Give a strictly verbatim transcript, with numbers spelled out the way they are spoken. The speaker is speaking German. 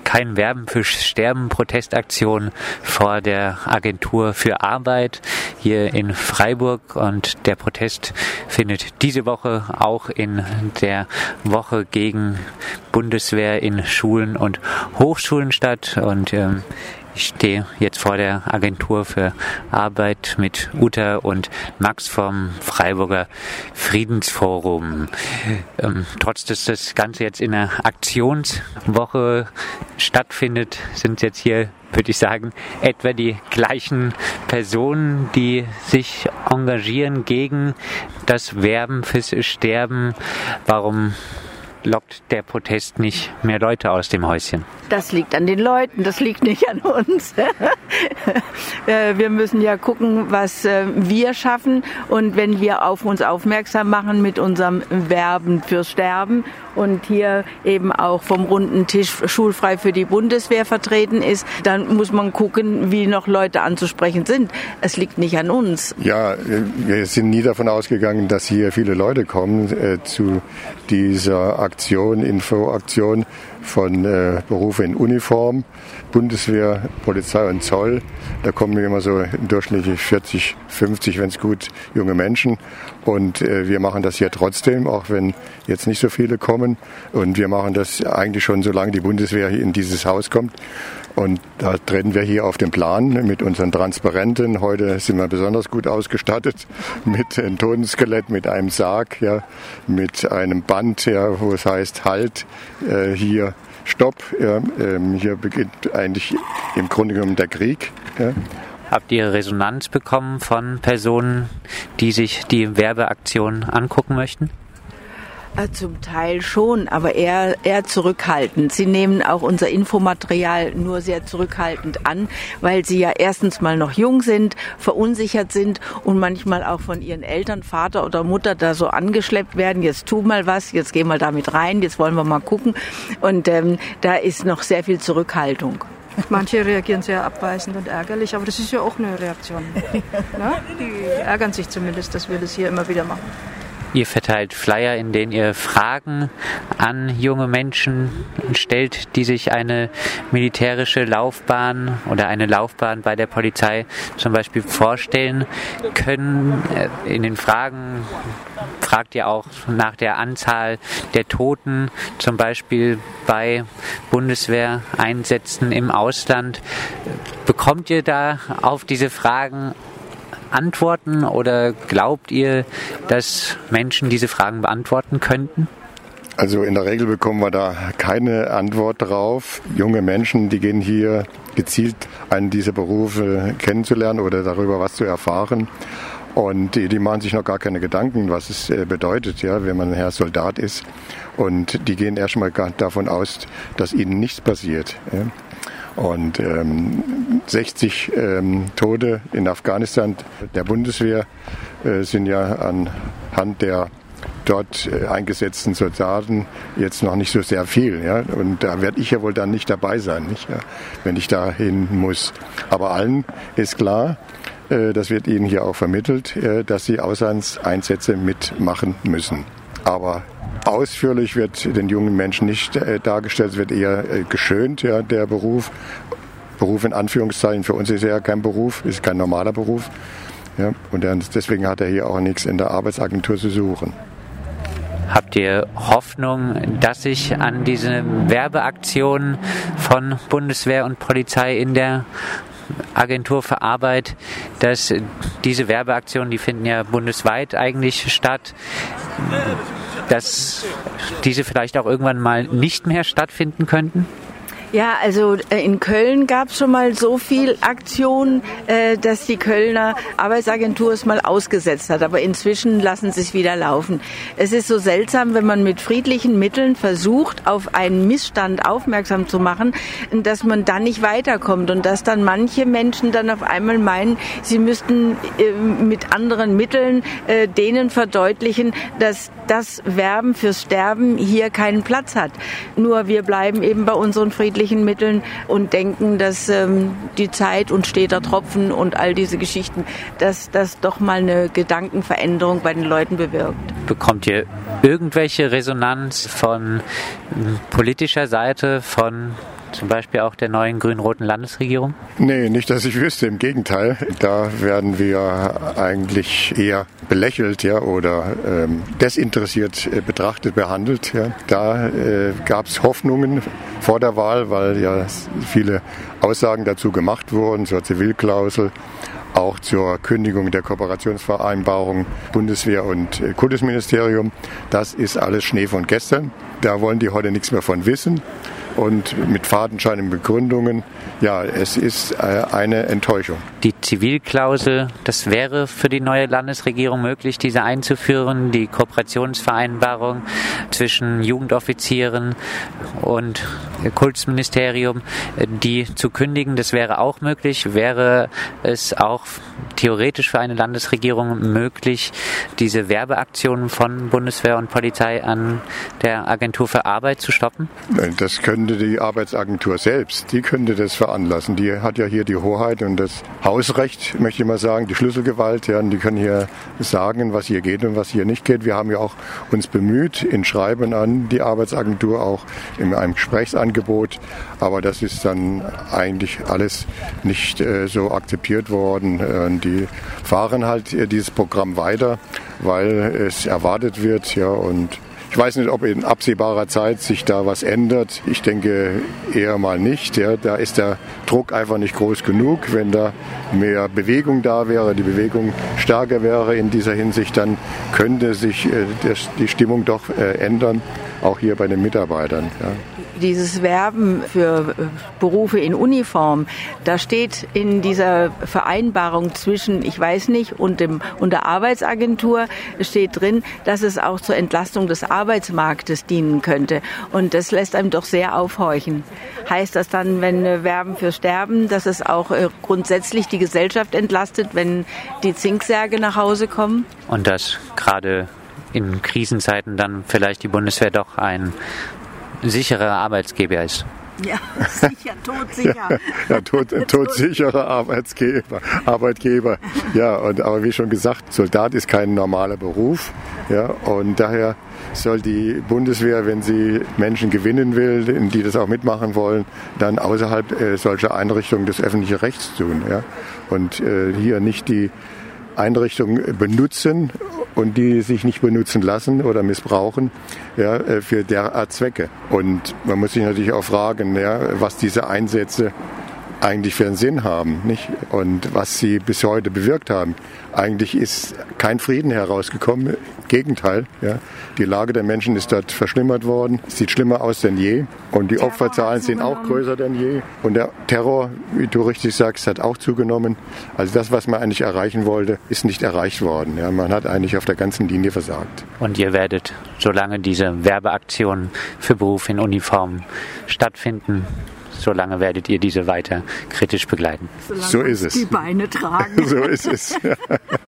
Kein Werben für Sterben, Protestaktion vor der Agentur für Arbeit hier in Freiburg. Und der Protest findet diese Woche auch in der Woche gegen Bundeswehr in Schulen und Hochschulen statt. Und ähm, ich stehe jetzt vor der Agentur für Arbeit mit Uta und Max vom Freiburger Friedensforum. Ähm, trotz dass das Ganze jetzt in einer Aktionswoche stattfindet, sind jetzt hier, würde ich sagen, etwa die gleichen Personen, die sich engagieren gegen das Werben fürs Sterben. Warum lockt der Protest nicht mehr Leute aus dem Häuschen? Das liegt an den Leuten, das liegt nicht an uns. Wir müssen ja gucken, was wir schaffen. Und wenn wir auf uns aufmerksam machen mit unserem Werben fürs Sterben und hier eben auch vom runden Tisch schulfrei für die Bundeswehr vertreten ist, dann muss man gucken, wie noch Leute anzusprechen sind. Es liegt nicht an uns. Ja, wir sind nie davon ausgegangen, dass hier viele Leute kommen äh, zu dieser Aktion, Infoaktion von äh, Berufe in Uniform, Bundeswehr, Polizei und Zoll. Da kommen immer so durchschnittlich vierzig, fünfzig, wenn es gut, junge Menschen. Und äh, wir machen das hier trotzdem, auch wenn jetzt nicht so viele kommen. Und wir machen das eigentlich schon, solange die Bundeswehr hier in dieses Haus kommt. Und da treten wir hier auf den Plan mit unseren Transparenten. Heute sind wir besonders gut ausgestattet mit einem Totenskelett, mit einem Sarg, ja, mit einem Band, ja, wo es heißt Halt, äh, hier Stopp. Ja, ähm, hier beginnt eigentlich im Grunde genommen der Krieg. Ja. Habt ihr Resonanz bekommen von Personen, die sich die Werbeaktion angucken möchten? Zum Teil schon, aber eher, eher zurückhaltend. Sie nehmen auch unser Infomaterial nur sehr zurückhaltend an, weil sie ja erstens mal noch jung sind, verunsichert sind und manchmal auch von ihren Eltern, Vater oder Mutter da so angeschleppt werden. Jetzt tu mal was, jetzt geh mal damit rein, jetzt wollen wir mal gucken. Und ähm, da ist noch sehr viel Zurückhaltung. Manche reagieren sehr abweisend und ärgerlich, aber das ist ja auch eine Reaktion. Ne? Die ärgern sich zumindest, dass wir das hier immer wieder machen. Ihr verteilt Flyer, in denen ihr Fragen an junge Menschen stellt, die sich eine militärische Laufbahn oder eine Laufbahn bei der Polizei zum Beispiel vorstellen können. In den Fragen fragt ihr auch nach der Anzahl der Toten, zum Beispiel bei Bundeswehreinsätzen im Ausland. Bekommt ihr da auf diese Fragen Antworten oder glaubt ihr, dass Menschen diese Fragen beantworten könnten? Also in der Regel bekommen wir da keine Antwort drauf. Junge Menschen, die gehen hier gezielt an diese Berufe kennenzulernen oder darüber was zu erfahren. Und die, die machen sich noch gar keine Gedanken, was es bedeutet, ja, wenn man Herr Soldat ist. Und die gehen erstmal davon aus, dass ihnen nichts passiert. Ja. Und ähm, sechzig ähm, Tote in Afghanistan der Bundeswehr äh, sind ja anhand der dort äh, eingesetzten Soldaten jetzt noch nicht so sehr viel. Ja? Und da werde ich ja wohl dann nicht dabei sein, nicht, ja? Wenn ich da hin muss. Aber allen ist klar, äh, das wird ihnen hier auch vermittelt, äh, dass sie Auslandseinsätze mitmachen müssen. Aber ausführlich wird den jungen Menschen nicht äh, dargestellt, es wird eher äh, geschönt, ja, der Beruf. Beruf in Anführungszeichen, für uns ist er ja kein Beruf, ist kein normaler Beruf. Ja, und dann, deswegen hat er hier auch nichts in der Arbeitsagentur zu suchen. Habt ihr Hoffnung, dass sich an diese Werbeaktion von Bundeswehr und Polizei in der Agentur für Arbeit, dass diese Werbeaktionen, die finden ja bundesweit eigentlich statt, dass diese vielleicht auch irgendwann mal nicht mehr stattfinden könnten? Ja, also in Köln gab es schon mal so viel Aktion, äh, dass die Kölner Arbeitsagentur es mal ausgesetzt hat. Aber inzwischen lassen sie es wieder laufen. Es ist so seltsam, wenn man mit friedlichen Mitteln versucht, auf einen Missstand aufmerksam zu machen, dass man dann nicht weiterkommt und dass dann manche Menschen dann auf einmal meinen, sie müssten äh, mit anderen Mitteln äh, denen verdeutlichen, dass das Werben fürs Sterben hier keinen Platz hat. Nur wir bleiben eben bei unseren friedlichen Mitteln und denken, dass ähm, die Zeit und steter Tropfen und all diese Geschichten, dass das doch mal eine Gedankenveränderung bei den Leuten bewirkt. Bekommt ihr irgendwelche Resonanz von politischer Seite, von zum Beispiel auch der neuen grün-roten Landesregierung? Nee, nicht, dass ich wüsste. Im Gegenteil. Da werden wir eigentlich eher belächelt, ja, oder ähm, desinteressiert äh, betrachtet, behandelt. Ja. Da äh, gab es Hoffnungen vor der Wahl, weil ja viele Aussagen dazu gemacht wurden, zur Zivilklausel, auch zur Kündigung der Kooperationsvereinbarung Bundeswehr und Kultusministerium. Das ist alles Schnee von gestern. Da wollen die heute nichts mehr von wissen. Und mit fadenscheinigen Begründungen, ja, es ist eine Enttäuschung. Die Zivilklausel, das wäre für die neue Landesregierung möglich, diese einzuführen. Die Kooperationsvereinbarung zwischen Jugendoffizieren und Kultusministerium, die zu kündigen, das wäre auch möglich. Wäre es auch theoretisch für eine Landesregierung möglich, diese Werbeaktionen von Bundeswehr und Polizei an der Agentur für Arbeit zu stoppen? Das könnte die Arbeitsagentur selbst, die könnte das veranlassen. Die hat ja hier die Hoheit und das Hausrecht, möchte ich mal sagen, die Schlüsselgewalt. Ja, und die können hier sagen, was hier geht und was hier nicht geht. Wir haben ja auch uns bemüht in Schreiben an die Arbeitsagentur, auch in einem Gesprächsangebot. Aber das ist dann eigentlich alles nicht äh, so akzeptiert worden. Äh, die fahren halt äh, dieses Programm weiter, weil es erwartet wird, ja, und ich weiß nicht, ob in absehbarer Zeit sich da was ändert. Ich denke eher mal nicht. Ja. Da ist der Druck einfach nicht groß genug. Wenn da mehr Bewegung da wäre, die Bewegung stärker wäre in dieser Hinsicht, dann könnte sich äh, das, die Stimmung doch äh, ändern, auch hier bei den Mitarbeitern. Ja. Dieses Werben für Berufe in Uniform, da steht in dieser Vereinbarung zwischen, ich weiß nicht, und, dem, und der Arbeitsagentur steht drin, dass es auch zur Entlastung des Arbeitsmarktes dienen könnte. Und das lässt einem doch sehr aufhorchen. Heißt das dann, wenn wir werben für Sterben, dass es auch grundsätzlich die Gesellschaft entlastet, wenn die Zinksärge nach Hause kommen? Und dass gerade in Krisenzeiten dann vielleicht die Bundeswehr doch ein sicherer Arbeitsgeber ist. Ja, sicher, todsicher. Ja, ja tot, todsicherer Arbeitsgeber, Arbeitgeber. Ja, und, aber wie schon gesagt, Soldat ist kein normaler Beruf. Ja, und daher soll die Bundeswehr, wenn sie Menschen gewinnen will, die das auch mitmachen wollen, dann außerhalb äh, solcher Einrichtungen des öffentlichen Rechts tun. Ja, und äh, hier nicht die Einrichtungen benutzen und die sich nicht benutzen lassen oder missbrauchen, ja, für derart Zwecke. Und man muss sich natürlich auch fragen, ja, was diese Einsätze eigentlich für einen Sinn haben, nicht? Und was sie bis heute bewirkt haben. Eigentlich ist kein Frieden herausgekommen, im Gegenteil. Ja. Die Lage der Menschen ist dort verschlimmert worden, es sieht schlimmer aus denn je und die Terror Opferzahlen sind auch größer denn je. Und der Terror, wie du richtig sagst, hat auch zugenommen. Also das, was man eigentlich erreichen wollte, ist nicht erreicht worden. Ja. Man hat eigentlich auf der ganzen Linie versagt. Und ihr werdet, solange diese Werbeaktionen für Berufe in Uniform stattfinden, solange werdet ihr diese weiter kritisch begleiten. Solange so ist es. Die Beine tragen. So ist es. Ja.